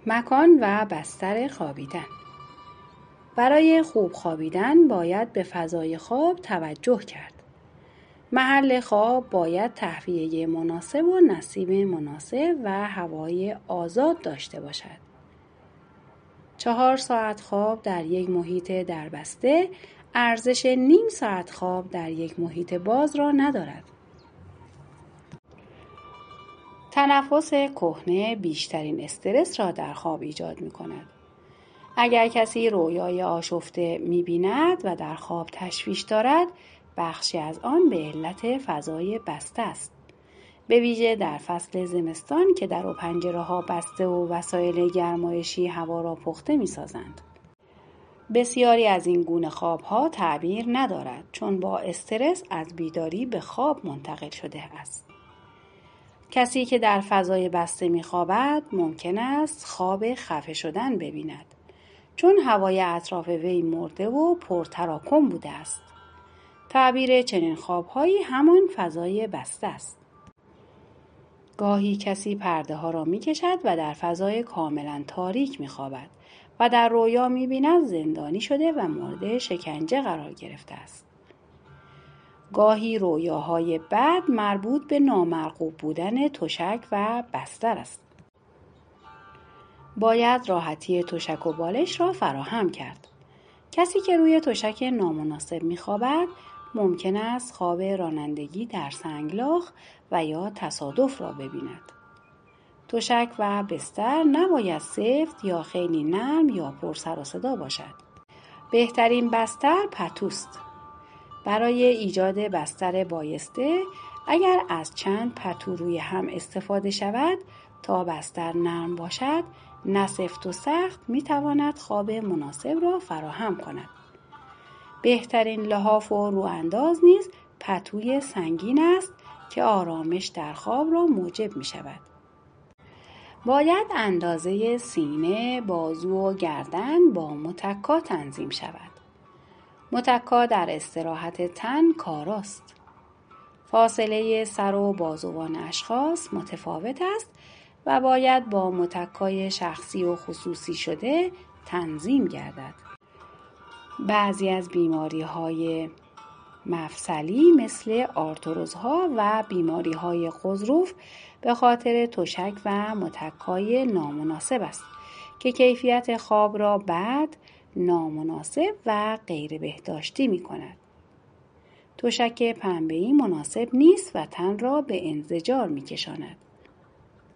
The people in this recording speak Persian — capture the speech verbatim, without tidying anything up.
مکان و بستر خوابیدن. برای خوب خوابیدن باید به فضای خواب توجه کرد. محل خواب باید تهویه مناسب و نسیم مناسب و هوای آزاد داشته باشد. چهار ساعت خواب در یک محیط دربسته ارزش نیم ساعت خواب در یک محیط باز را ندارد. تنفس کهنه بیشترین استرس را در خواب ایجاد می کند. اگر کسی رویای آشفته می بیند و در خواب تشویش دارد، بخشی از آن به علت فضای بسته است. به ویژه در فصل زمستان که در و پنجره ها بسته و وسایل گرمایشی هوا را پخته می سازند. بسیاری از این گونه خواب ها تعبیر ندارد چون با استرس از بیداری به خواب منتقل شده است. کسی که در فضای بسته می خوابد ممکن است خواب خفه شدن ببیند چون هوای اطراف وی مرده و پرتراکم بوده است. تعبیر چنین خوابهایی همان فضای بسته است. گاهی کسی پرده ها را می کشد و در فضای کاملا تاریک می خوابد و در رویا می بیند زندانی شده و مورد شکنجه قرار گرفته است. گاهی رویاهای بد مربوط به نامرغوب بودن تشک و بستر است. باید راحتی تشک و بالش را فراهم کرد. کسی که روی تشک نامناسب می‌خوابد ممکن است خواب رانندگی در سنگلاخ و یا تصادف را ببیند. تشک و بستر نباید سفت یا خیلی نرم یا پر سر و صدا باشد. بهترین بستر پتوست. برای ایجاد بستر بایسته اگر از چند پتو روی هم استفاده شود تا بستر نرم باشد، نه سفت و سخت می تواند خواب مناسب را فراهم کند. بهترین لحاف و روانداز نیز پتوی سنگین است که آرامش در خواب را موجب می شود. باید اندازه سینه، بازو و گردن با متکا تنظیم شود. متکا در استراحت تن کاراست. فاصله سر و بازوان اشخاص متفاوت است و باید با متکای شخصی و خصوصی شده تنظیم گردد. بعضی از بیماری‌های مفصلی مثل آرتروزها و بیماری‌های غضروف به خاطر تشک و متکای نامناسب است که کیفیت خواب را بد، نامناسب و غیر بهداشتی می کند. تشک پنبه‌ای مناسب نیست و تن را به انزجار می کشاند.